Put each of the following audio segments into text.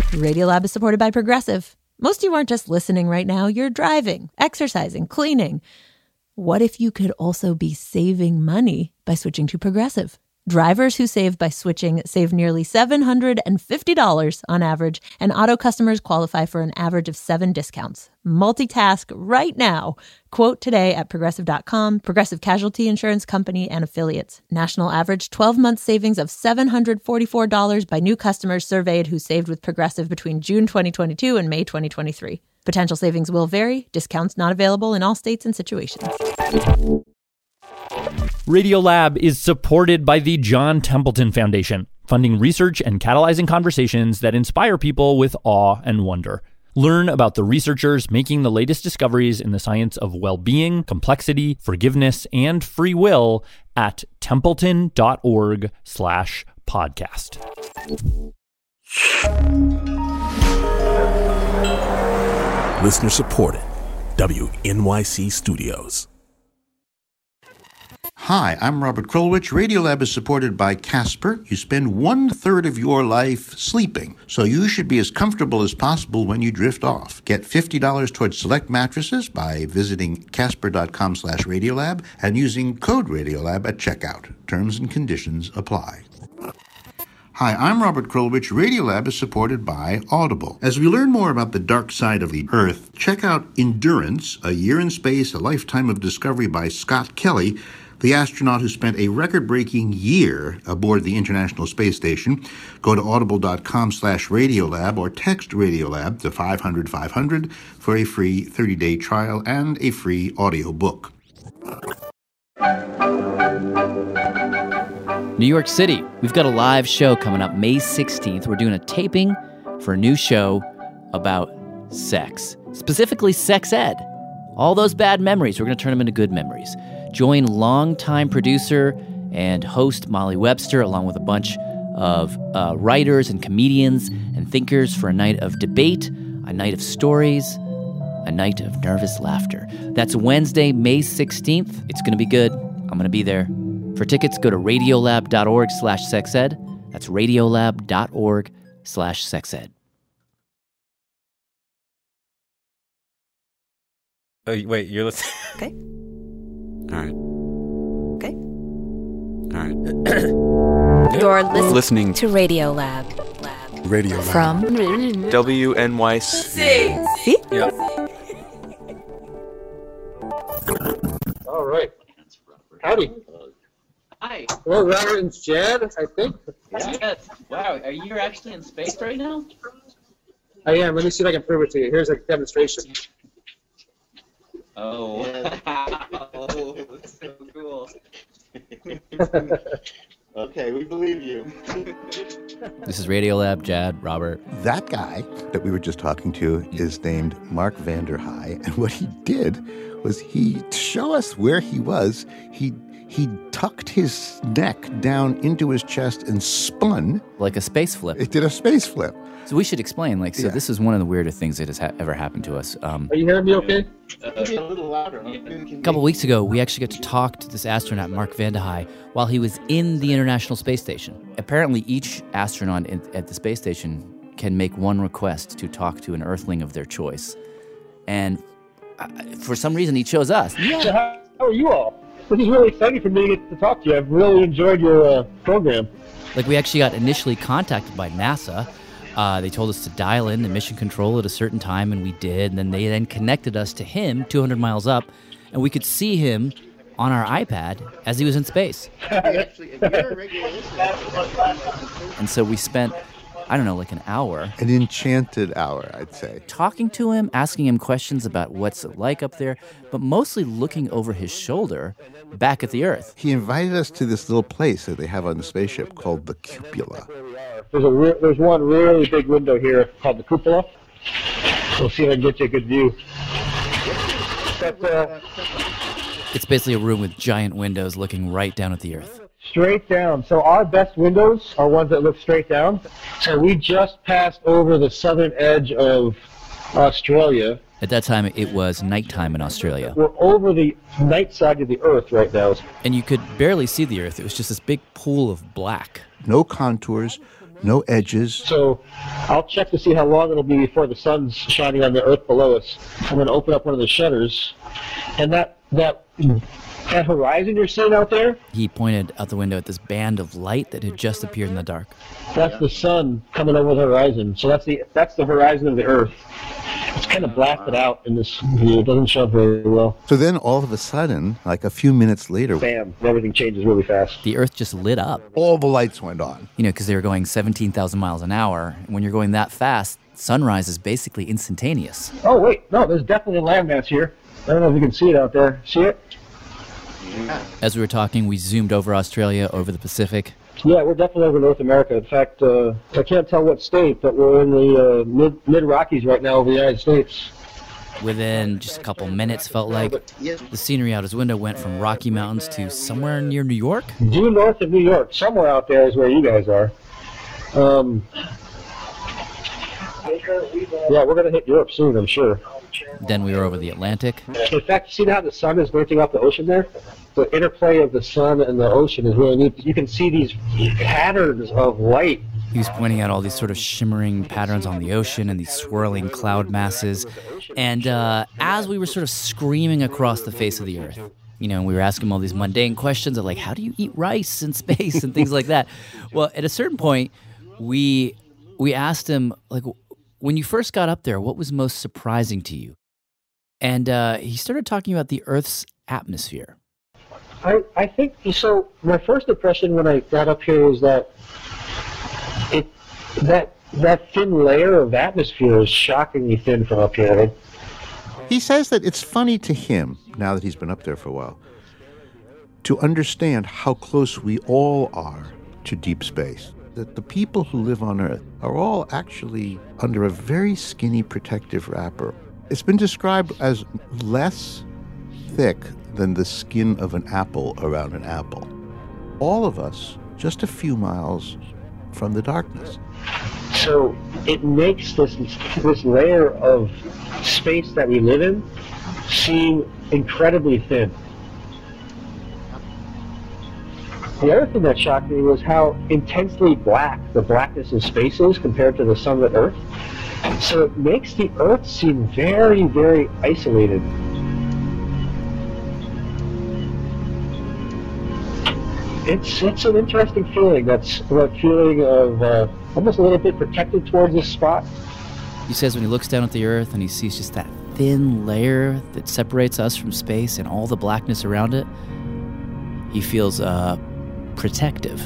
Radiolab is supported by Progressive. Most of you aren't just listening right now. You're driving, exercising, cleaning. What if you could also be saving money by switching to Progressive? Drivers who save by switching save nearly $750 on average, and auto customers qualify for an average of 7 discounts. Multitask right now. Quote today at Progressive.com. Progressive Casualty Insurance Company and Affiliates. National average 12-month savings of $744 by new customers surveyed who saved with Progressive between June 2022 and May 2023. Potential savings will vary. Discounts not available in all states and situations. Radiolab is supported by the John Templeton Foundation, funding research and catalyzing conversations that inspire people with awe and wonder. Learn about the researchers making the latest discoveries in the science of well-being, complexity, forgiveness, and free will at templeton.org/podcast. Listener supported. WNYC Studios. Hi, I'm Robert Krulwich. Radiolab is supported by Casper. You spend 1/3 of your life sleeping, so you should be as comfortable as possible when you drift off. Get $50 towards select mattresses by visiting casper.com/radiolab and using code Radiolab at checkout. Terms and conditions apply. Hi, I'm Robert Krulwich. Radiolab is supported by Audible. As we learn more about the dark side of the Earth, check out Endurance, A Year in Space, A Lifetime of Discovery by Scott Kelly, the astronaut who spent a record-breaking year aboard the International Space Station. Go to audible.com/radiolab or text Radiolab to 500-500 for a free 30-day trial and a free audiobook. New York City, we've got a live show coming up May 16th. We're doing a taping for a new show about sex, specifically sex ed. All those bad memories, we're going to turn them into good memories. Join longtime producer and host Molly Webster, along with a bunch of writers and comedians and thinkers for a night of debate, a night of stories, a night of nervous laughter. That's Wednesday, May 16th. It's going to be good. I'm going to be there. For tickets, go to radiolab.org/sexed. That's radiolab.org/sexed. Oh, wait, you're listening? Okay. All right. Okay. All right. You're listening to Radiolab. Radiolab. From WNYC. See? Yep. All right. Howdy. Hi. Well, Robert and Jed, I think. Yes. Wow, are you actually in space right now? I am. Let me see if I can prove it to you. Here's a demonstration. Oh. Oh, that's so cool. Okay, we believe you. This is Radiolab, Jad, Robert. That guy that we were just talking to is named Mark Vanderhei, and what he did was to show us where he was, he tucked his neck down into his chest and spun. Like a space flip. It did a space flip. So we should explain, this is one of the weirder things that has ever happened to us. Are you hearing me okay? Maybe a little louder. A couple weeks ago, we actually got to talk to this astronaut, Mark Vanderhei, while he was in the International Space Station. Apparently, each astronaut at the space station can make one request to talk to an Earthling of their choice. And for some reason, he chose us. Yeah. So how are you all? This is really exciting for me to get to talk to you. I've really enjoyed your program. We actually got initially contacted by NASA. They told us to dial in the mission control at a certain time, and we did. And then they connected us to him 200 miles up, and we could see him on our iPad as he was in space. And so we spent, an hour. An enchanted hour, I'd say. Talking to him, asking him questions about what's it like up there, but mostly looking over his shoulder back at the Earth. He invited us to this little place that they have on the spaceship called the Cupola. There's one really big window here called the Cupola. We'll see if I can get you a good view. It's basically a room with giant windows looking right down at the Earth. Straight down. So our best windows are ones that look straight down. So we just passed over the southern edge of Australia. At that time, it was nighttime in Australia. We're over the night side of the Earth right now. And you could barely see the Earth. It was just this big pool of black. No contours, no edges. So I'll check to see how long it'll be before the sun's shining on the earth below us. I'm going to open up one of the shutters, and that horizon you're seeing out there? He pointed out the window at this band of light that had just appeared in the dark. That's the sun coming over the horizon. So that's the horizon of the earth. It's kind of blasted out in this view. It doesn't show up very well. So then all of a sudden, like a few minutes later, bam, everything changes really fast. The earth just lit up. All the lights went on. You know, because they were going 17,000 miles an hour. And when you're going that fast, sunrise is basically instantaneous. Oh, wait. No, there's definitely a landmass here. I don't know if you can see it out there. See it? As we were talking, we zoomed over Australia, over the Pacific. Yeah, we're definitely over North America. In fact, I can't tell what state, but we're in the mid-Rockies right now over the United States. Within just a couple minutes, felt like the scenery out his window went from Rocky Mountains to somewhere near New York. Due north of New York, somewhere out there is where you guys are. Yeah, we're going to hit Europe soon, I'm sure. Then we were over the Atlantic. In fact, see how the sun is glinting off the ocean there? The interplay of the sun and the ocean is really neat. You can see these patterns of light. He was pointing out all these sort of shimmering patterns on the ocean and these swirling cloud masses. And as we were sort of screaming across the face of the earth, you know, we were asking him all these mundane questions of like, how do you eat rice in space and things like that? Well, at a certain point, we asked him, like, when you first got up there, what was most surprising to you? And he started talking about the Earth's atmosphere. I think, so my first impression when I got up here was that that thin layer of atmosphere is shockingly thin from up here. He says that it's funny to him, now that he's been up there for a while, to understand how close we all are to deep space. That the people who live on Earth are all actually under a very skinny protective wrapper. It's been described as less thick than the skin of an apple around an apple. All of us just a few miles from the darkness. So it makes this layer of space that we live in seem incredibly thin. The other thing that shocked me was how intensely black the blackness of space is compared to the sunlit Earth. So it makes the Earth seem very, very isolated. It's an interesting feeling. That's that feeling of almost a little bit protected towards this spot. He says when he looks down at the Earth and he sees just that thin layer that separates us from space and all the blackness around it, he feels protective.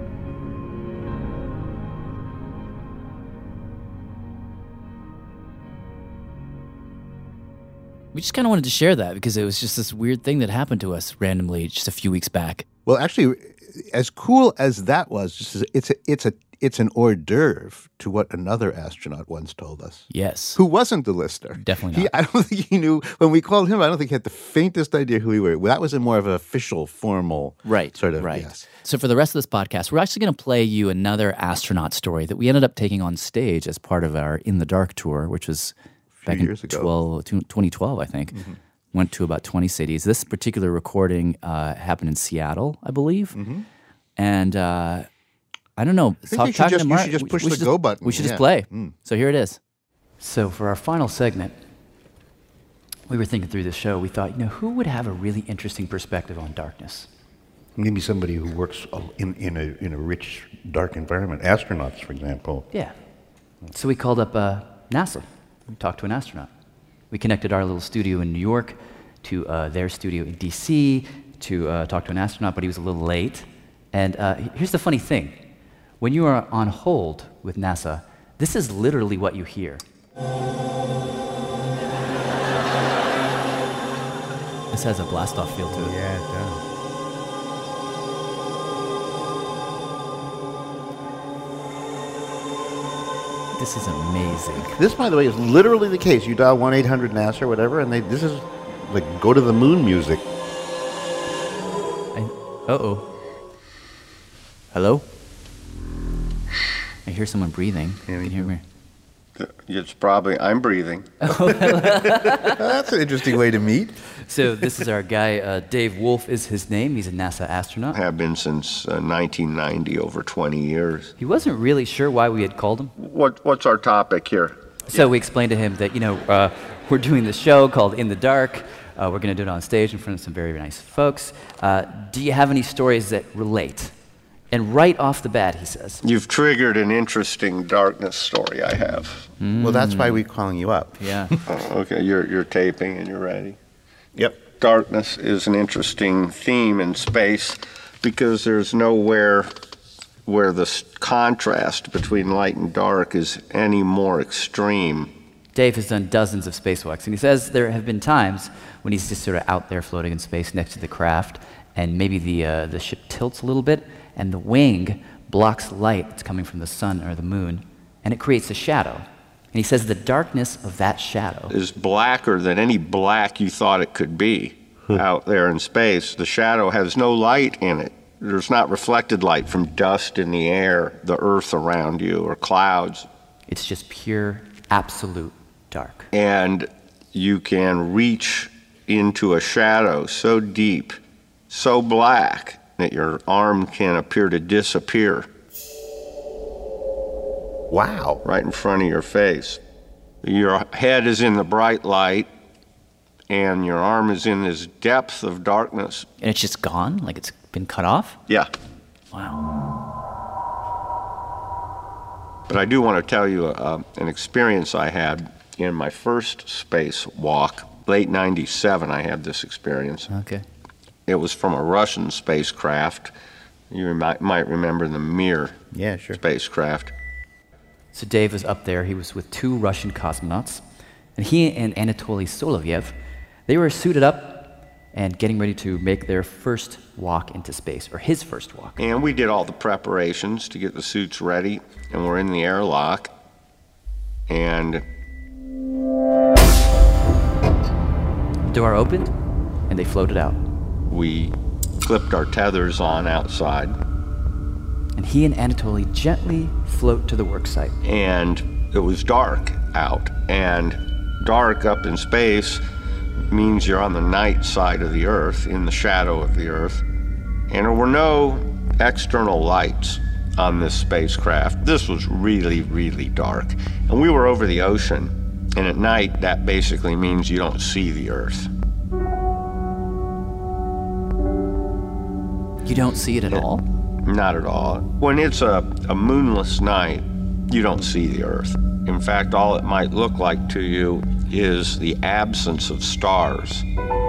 We just kind of wanted to share that because it was just this weird thing that happened to us randomly just a few weeks back. Well, actually, as cool as that was, it's an hors d'oeuvre to what another astronaut once told us. Yes. Who wasn't the listener. Definitely not. I don't think he knew, when we called him, I don't think he had the faintest idea who we were. That was a more of an official, formal sort of, yes. So for the rest of this podcast, we're actually going to play you another astronaut story that we ended up taking on stage as part of our In the Dark tour, which was back in 2012, I think. Mm-hmm. Went to about 20 cities. This particular recording happened in Seattle, I believe. Mm-hmm. And I don't know. I think you should just push the go button. We should just play. So here it is. So for our final segment, we were thinking through this show. We thought, who would have a really interesting perspective on darkness? Maybe somebody who works in a rich, dark environment. Astronauts, for example. Yeah. So we called up NASA. We talked to an astronaut. We connected our little studio in New York to their studio in D.C. to talk to an astronaut, but he was a little late. And here's the funny thing. When you are on hold with NASA, this is literally what you hear. This has a blast-off feel to it. Yeah, it does. This is amazing. This, by the way, is literally the case. You dial 1-800-NASA or whatever, and this is like go to the moon music. Uh-oh. Hello? I hear someone breathing. Can you hear me? It's probably, I'm breathing. That's an interesting way to meet. So this is our guy, Dave Wolf is his name. He's a NASA astronaut. Have been since 1990, over 20 years. He wasn't really sure why we had called him. What's our topic here? So we explained to him that, we're doing this show called In the Dark. We're going to do it on stage in front of some very, very nice folks. Do you have any stories that relate? And right off the bat, he says, You've triggered an interesting darkness story I have. Well, that's why we're calling you up. Yeah. Okay, you're taping and you're ready. Yep. Darkness is an interesting theme in space because there's nowhere where the contrast between light and dark is any more extreme. Dave has done dozens of spacewalks, and he says there have been times when he's just sort of out there floating in space next to the craft, and maybe the ship tilts a little bit, and the wing blocks light that's coming from the sun or the moon, and it creates a shadow. And he says the darkness of that shadow is blacker than any black you thought it could be out there in space. The shadow has no light in it. There's not reflected light from dust in the air, the earth around you, or clouds. It's just pure, absolute dark. And you can reach into a shadow so deep, so black, that your arm can appear to disappear. Wow. Right in front of your face. Your head is in the bright light, and your arm is in this depth of darkness. And it's just gone? Like it's been cut off? Yeah. Wow. But I do want to tell you an experience I had in my first spacewalk. Late 97, I had this experience. Okay. It was from a Russian spacecraft. You might remember the Mir spacecraft. So Dave was up there. He was with two Russian cosmonauts. And he and Anatoly Solovyev, they were suited up and getting ready to make their first walk into space, or his first walk. And we did all the preparations to get the suits ready, and we're in the airlock. And the door opened, and they floated out. We clipped our tethers on outside. And he and Anatoly gently float to the work site. And it was dark out. And dark up in space means you're on the night side of the Earth, in the shadow of the Earth. And there were no external lights on this spacecraft. This was really, really dark. And we were over the ocean. And at night, that basically means you don't see the Earth. You don't see it at all? Not at all. When it's a moonless night, you don't see the Earth. In fact, all it might look like to you is the absence of stars.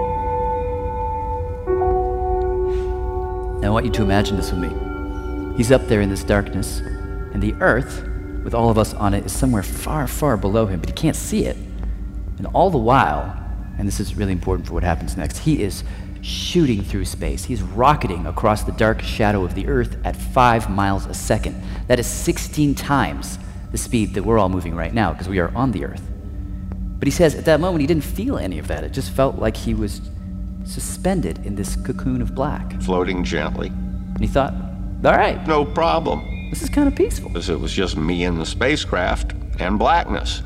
Now I want you to imagine this with me. He's up there in this darkness, and the Earth, with all of us on it, is somewhere far, far below him, but he can't see it. And all the while, and this is really important for what happens next, he is shooting through space. He's rocketing across the dark shadow of the Earth at 5 miles a second. That is 16 times the speed that we're all moving right now, because we are on the Earth. But he says at that moment he didn't feel any of that. It just felt like he was suspended in this cocoon of black. Floating gently. And he thought, all right. No problem. This is kind of peaceful. Because it was just me and the spacecraft and blackness.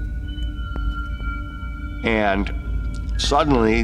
And suddenly,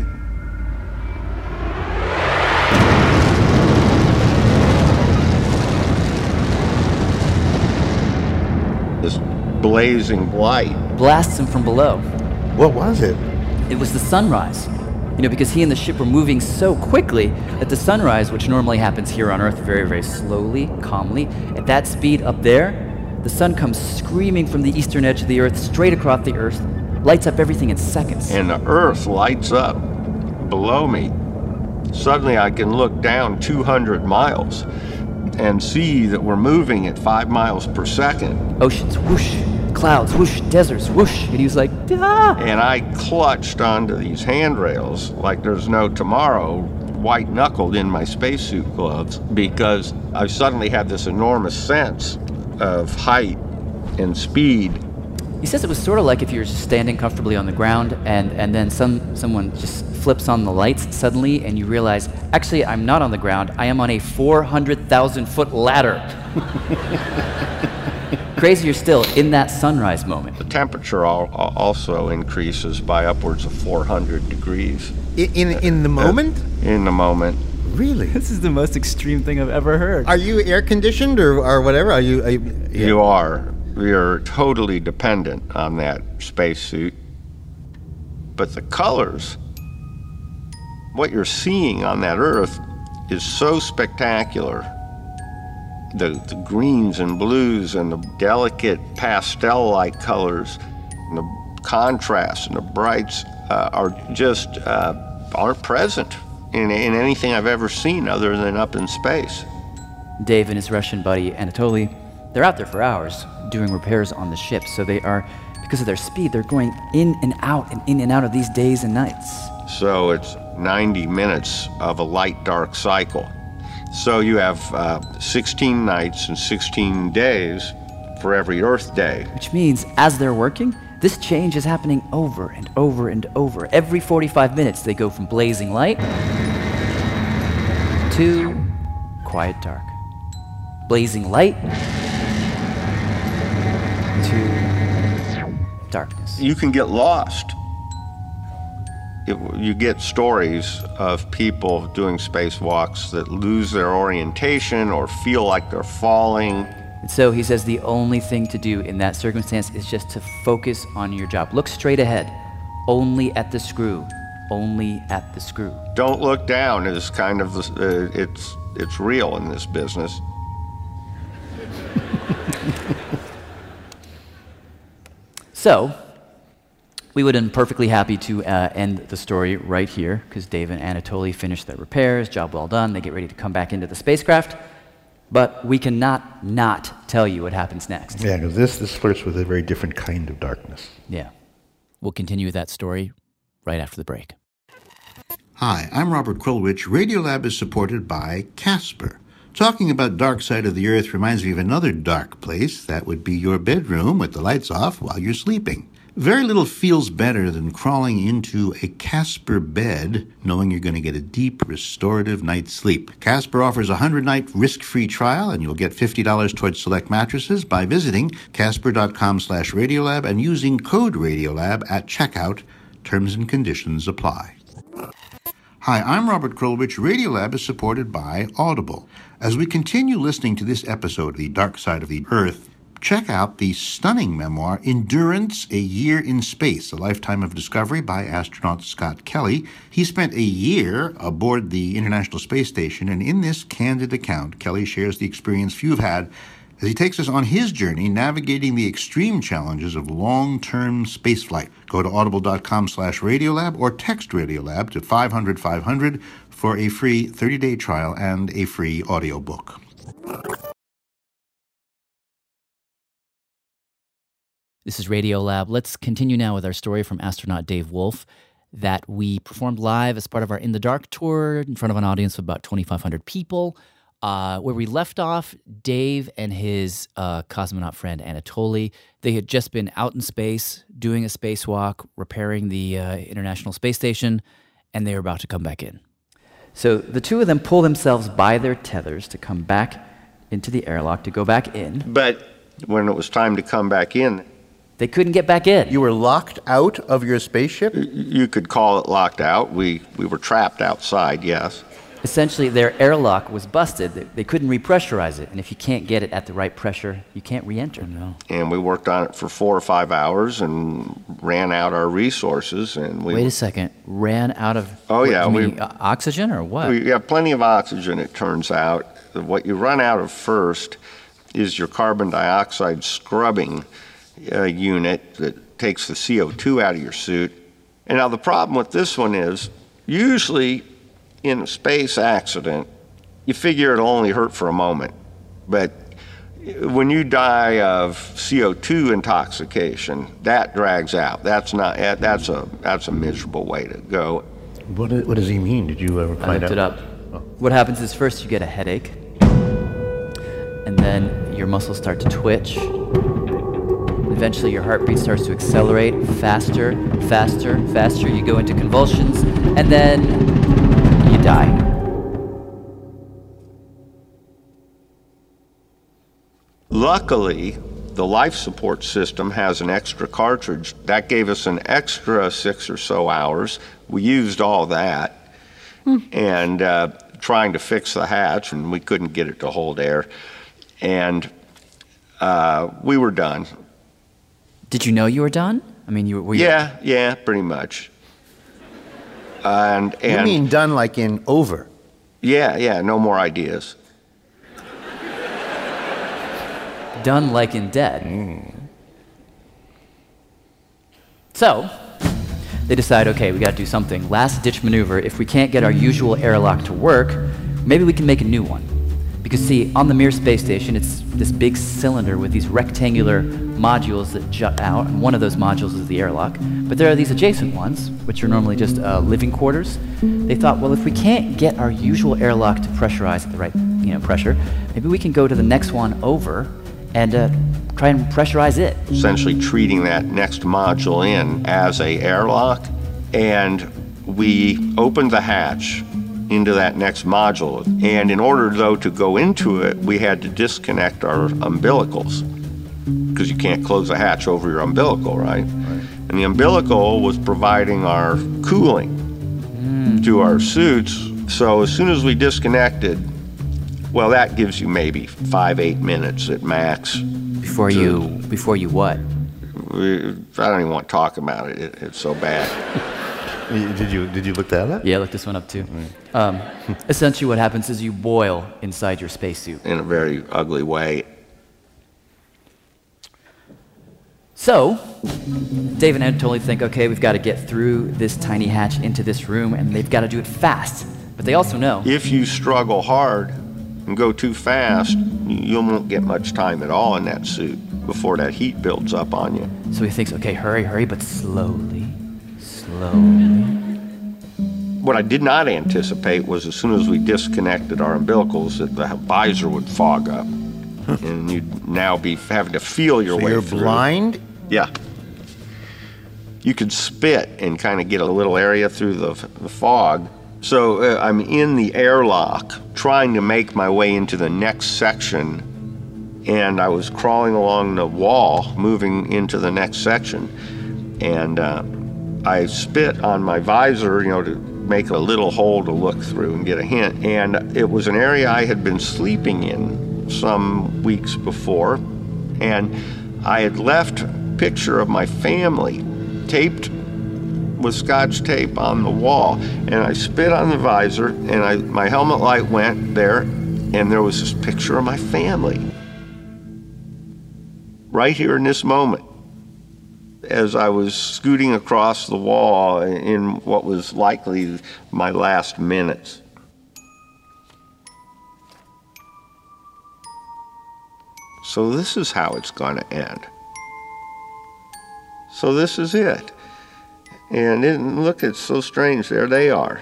this blazing light blasts him from below. What was it? It was the sunrise. Because he and the ship were moving so quickly that the sunrise, which normally happens here on Earth very, very slowly, calmly, at that speed up there, the sun comes screaming from the eastern edge of the Earth, straight across the Earth, lights up everything in seconds. And the Earth lights up below me. Suddenly I can look down 200 miles and see that we're moving at 5 miles per second. Oceans, whoosh. Clouds, whoosh. Deserts, whoosh. And he was like, ah! And I clutched onto these handrails like there's no tomorrow, white-knuckled in my spacesuit gloves, because I suddenly had this enormous sense of height and speed. He says it was sort of like if you were just standing comfortably on the ground and then someone just flips on the lights suddenly and you realize, actually, I'm not on the ground. I am on a 400,000-foot ladder. Crazier still, in that sunrise moment, The temperature also increases by upwards of 400 degrees. In the moment? In the moment. Really? This is the most extreme thing I've ever heard. Are you air conditioned or whatever? Are you? Yeah. You are. You're totally dependent on that spacesuit. But the colors, what you're seeing on that Earth is so spectacular. The greens and blues and the delicate pastel-like colors and the contrasts and the brights aren't present in anything I've ever seen other than up in space. Dave and his Russian buddy Anatoly, they're out there for hours doing repairs on the ship, so they are, because of their speed, they're going in and out of these days and nights. So it's 90 minutes of a light-dark cycle. So you have 16 nights and 16 days for every Earth day. Which means, as they're working, this change is happening over and over and over. Every 45 minutes, they go from blazing light to quiet dark. Blazing light to darkness. You can get lost. You get stories of people doing spacewalks that lose their orientation or feel like they're falling. And so he says the only thing to do in that circumstance is just to focus on your job. Look straight ahead, only at the screw, only at the screw. Don't look down is kind of, it's real in this business. So, we would have been perfectly happy to end the story right here, because Dave and Anatoly finished their repairs, job well done, they get ready to come back into the spacecraft, but we cannot not tell you what happens next. Yeah, because this flirts with a very different kind of darkness. Yeah. We'll continue that story right after the break. Hi, I'm Robert Krulwich. Radiolab is supported by Casper. Talking about dark side of the Earth reminds me of another dark place. That would be your bedroom with the lights off while you're sleeping. Very little feels better than crawling into a Casper bed knowing you're going to get a deep, restorative night's sleep. Casper offers a 100-night risk-free trial, and you'll get $50 towards select mattresses by visiting casper.com/Radiolab and using code Radiolab at checkout. Terms and conditions apply. Hi, I'm Robert Krulwich. Radiolab is supported by Audible. As we continue listening to this episode of The Dark Side of the Earth, check out the stunning memoir, Endurance, A Year in Space, A Lifetime of Discovery by astronaut Scott Kelly. He spent a year aboard the International Space Station, and in this candid account, Kelly shares the experience few have had as he takes us on his journey navigating the extreme challenges of long-term spaceflight. Go to audible.com/Radiolab or text Radiolab to 500-500 for a free 30-day trial and a free audiobook. This is Radiolab. Let's continue now with our story from astronaut Dave Wolf that we performed live as part of our In the Dark tour in front of an audience of about 2,500 people. Where we left off, Dave and his cosmonaut friend Anatoly, they had just been out in space, doing a spacewalk, repairing the International Space Station, and they were about to come back in. So the two of them pull themselves by their tethers to come back into the airlock, to go back in. But when it was time to come back in, they couldn't get back in. You were locked out of your spaceship? You could call it locked out. We were trapped outside, yes. Essentially, their airlock was busted. They couldn't repressurize it, and if you can't get it at the right pressure, you can't re-enter. No. And we worked on it for 4 or 5 hours and ran out our resources. And Wait a second, ran out of oxygen or what? We have plenty of oxygen, it turns out. What you run out of first is your carbon dioxide scrubbing unit that takes the CO2 out of your suit. And now the problem with this one is, usually in a space accident, you figure it'll only hurt for a moment. But when you die of CO2 intoxication, that drags out. That's a miserable way to go. What does he mean? Did you ever find out? I looked it up. Oh. What happens is first you get a headache, and then your muscles start to twitch. Eventually your heartbeat starts to accelerate faster, faster, faster. You go into convulsions, and then you die. Luckily, the life support system has an extra cartridge. That gave us an extra 6 or so hours. We used all that. And trying to fix the hatch, and we couldn't get it to hold air. And we were done. Did you know you were done? I mean, were you... Yeah, pretty much. And you mean done like in over? Yeah, no more ideas. Done like in dead. So, they decide, okay, we got to do something. Last-ditch maneuver. If we can't get our usual airlock to work, maybe we can make a new one. Because, see, on the Mir space station, it's this big cylinder with these rectangular modules that jut out, and one of those modules is the airlock. But there are these adjacent ones, which are normally just living quarters. They thought, well, if we can't get our usual airlock to pressurize at the right, pressure, maybe we can go to the next one over and try and pressurize it. Essentially treating that next module in as a airlock, and we opened the hatch into that next module. And in order, though, to go into it, we had to disconnect our umbilicals, because you can't close the hatch over your umbilical, right? And the umbilical was providing our cooling to our suits. So as soon as we disconnected, well, that gives you maybe 5-8 minutes at max. Before you what? I don't even want to talk about it. It's so bad. Did you look that up? Yeah, I looked this one up too. Essentially what happens is you boil inside your spacesuit. In a very ugly way. So, Dave and Anatoly think, okay, we've got to get through this tiny hatch into this room, and they've got to do it fast. But they also know... if you struggle hard and go too fast, you won't get much time at all in that suit before that heat builds up on you. So he thinks, okay, hurry, but slowly. What I did not anticipate was as soon as we disconnected our umbilicals that the visor would fog up. And you'd now be having to feel your way through. You're blind? Yeah. You could spit and kind of get a little area through the fog. So I'm in the airlock trying to make my way into the next section, and I was crawling along the wall moving into the next section, and I spit on my visor, to make a little hole to look through and get a hint. And it was an area I had been sleeping in some weeks before, and I had left a picture of my family taped with Scotch tape on the wall, and I spit on the visor, and my helmet light went there, and there was this picture of my family right here in this moment as I was scooting across the wall in what was likely my last minutes. So this is how it's going to end. So this is it. And look, it's so strange. There they are.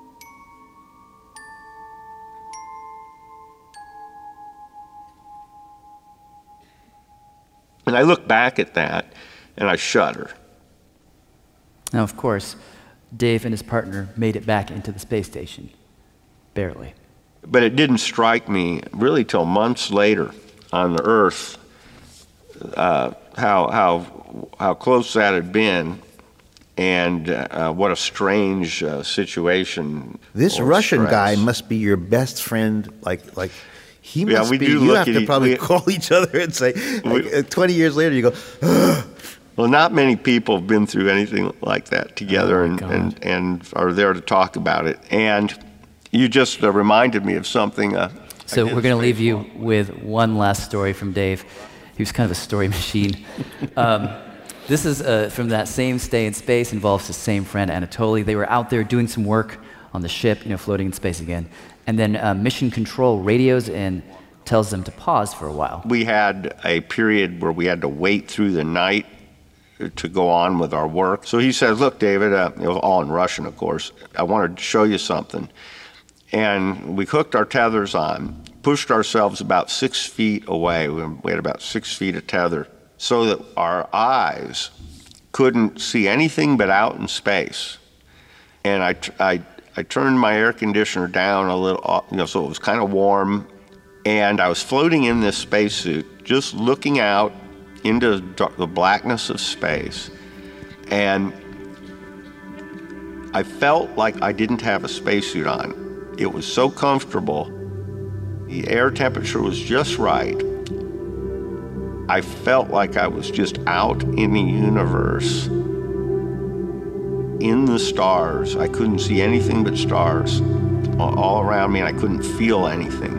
And I look back at that, and I shudder. Now, of course, Dave and his partner made it back into the space station. Barely. But it didn't strike me really till months later on the Earth how close that had been, and what a strange situation. This Russian guy must be your best friend. Like he must be. You have to probably call each other and say. 20 years later, you go. Ugh. Well, not many people have been through anything like that together, and are there to talk about it. And you just reminded me of something. So we're going to leave you with one last story from Dave. He was kind of a story machine. This is from that same stay in space, involves the same friend, Anatoly. They were out there doing some work on the ship, floating in space again. And then mission control radios and tells them to pause for a while. We had a period where we had to wait through the night to go on with our work. So he says, look, David, it was all in Russian, of course. I wanted to show you something. And we hooked our tethers on, pushed ourselves about 6 feet away. We had about 6 feet of tether so that our eyes couldn't see anything but out in space. And I turned my air conditioner down a little, so it was kind of warm. And I was floating in this spacesuit, just looking out into the blackness of space, and I felt like I didn't have a spacesuit on. It was so comfortable. The air temperature was just right. I felt like I was just out in the universe, in the stars. I couldn't see anything but stars all around me, and I couldn't feel anything.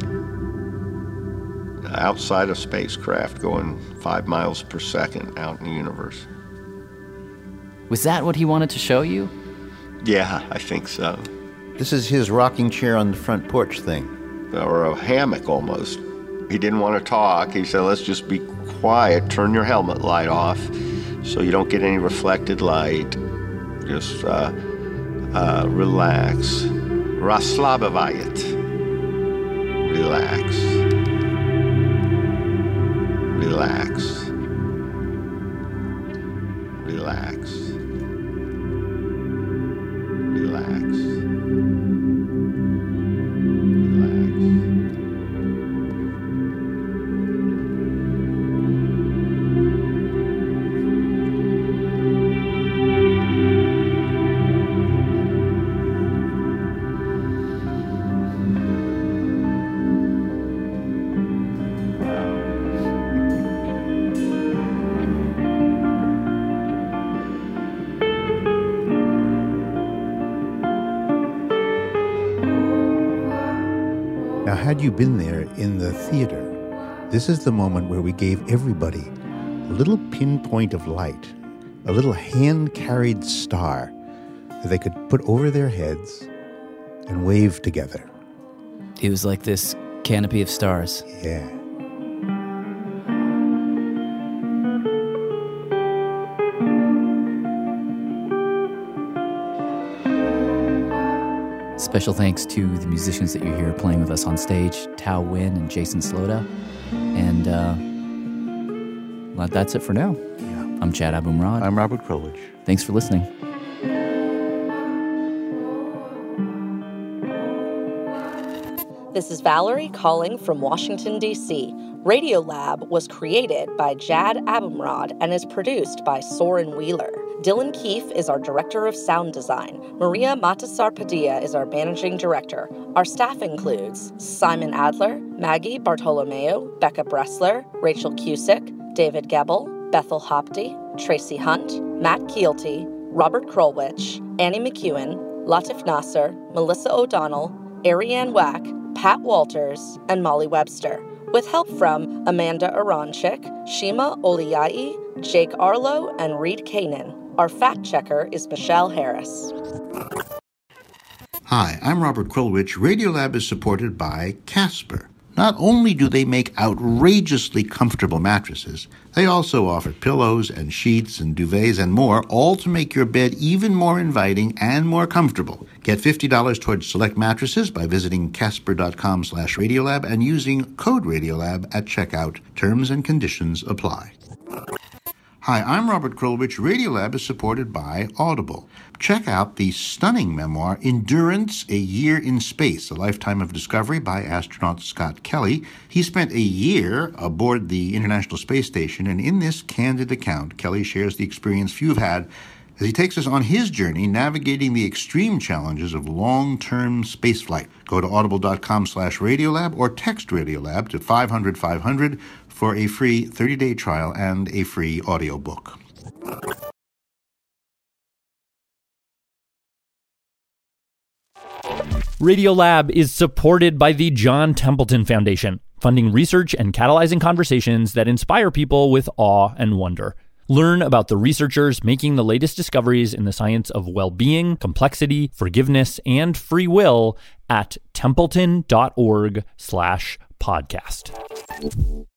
Outside a spacecraft going 5 miles per second out in the universe. Was that what he wanted to show you? Yeah, I think so. This is his rocking chair on the front porch thing. Or a hammock almost. He didn't want to talk. He said, let's just be quiet, turn your helmet light off so you don't get any reflected light. Just relax. Расслабивает. Relax. Relax. Relax. Relax. Now, had you been there in the theater, this is the moment where we gave everybody a little pinpoint of light, a little hand-carried star that they could put over their heads and wave together. It was like this canopy of stars. Yeah. Special thanks to the musicians that you hear playing with us on stage, Tao Win and Jason Slota. And well, that's it for now. Yeah. I'm Chad Abumrad. I'm Robert Krulwich. Thanks for listening. This is Valerie calling from Washington, D.C. Radiolab was created by Jad Abumrad and is produced by Soren Wheeler. Dylan Keefe is our director of sound design. Maria Matasar Padilla is our managing director. Our staff includes Simon Adler, Maggie Bartolomeo, Becca Bressler, Rachel Cusick, David Gebel, Bethel Hopti, Tracy Hunt, Matt Keelty, Robert Krulwich, Annie McEwen, Latif Nasser, Melissa O'Donnell, Ariane Wack, Pat Walters, and Molly Webster, with help from Amanda Aronchik, Shima Oliyai, Jake Arlo, and Reed Kanan. Our fact checker is Michelle Harris. Hi, I'm Robert Krulwich. Radiolab is supported by Casper. Not only do they make outrageously comfortable mattresses, they also offer pillows and sheets and duvets and more, all to make your bed even more inviting and more comfortable. Get $50 towards select mattresses by visiting casper.com/Radiolab and using code Radiolab at checkout. Terms and conditions apply. Hi, I'm Robert Krulwich. Radiolab is supported by Audible. Check out the stunning memoir, Endurance, A Year in Space, A Lifetime of Discovery by astronaut Scott Kelly. He spent a year aboard the International Space Station, and in this candid account, Kelly shares the experience few have had as he takes us on his journey navigating the extreme challenges of long-term spaceflight. Go to audible.com/Radiolab or text Radiolab to 500-500 for a free 30-day trial and a free audiobook. Radiolab is supported by the John Templeton Foundation, funding research and catalyzing conversations that inspire people with awe and wonder. Learn about the researchers making the latest discoveries in the science of well-being, complexity, forgiveness, and free will at templeton.org/podcast.